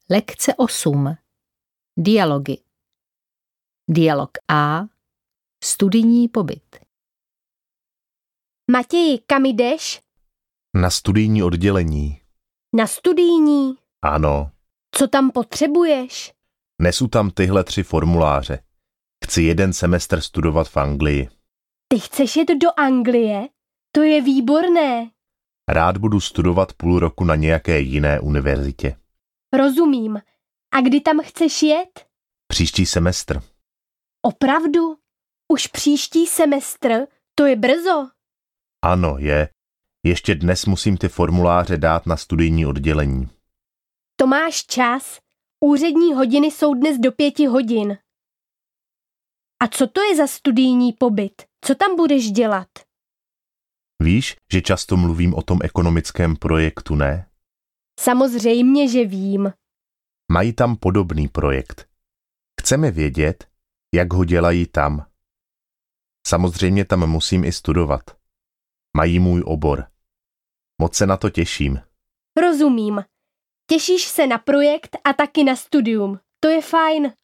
Lekce 8. Dialogy. Dialog A. Studijní pobyt. Matěji, kam jdeš? Na studijní oddělení. Na studijní. Ano, Co tam potřebuješ? nesu tam tyhle 3 formuláře. Chci 1 semestr studovat v Anglii. Ty chceš jet do Anglie? To je výborné. Rád budu studovat půl roku na nějaké jiné univerzitě. Rozumím. A kdy tam chceš jet? Příští semestr. Opravdu? Už příští semestr? To je brzo. Ano, je. Ještě dnes musím ty formuláře dát na studijní oddělení. To máš čas. Úřední hodiny jsou dnes do 5 hodin. A co to je za studijní pobyt? Co tam budeš dělat? Víš, že často mluvím o tom ekonomickém projektu, ne? Samozřejmě, že vím. Mají tam podobný projekt. Chceme vědět, jak ho dělají tam. Samozřejmě tam musím i studovat. Mají můj obor. Moc se na to těším. Rozumím. Těšíš se na projekt a taky na studium. To je fajn.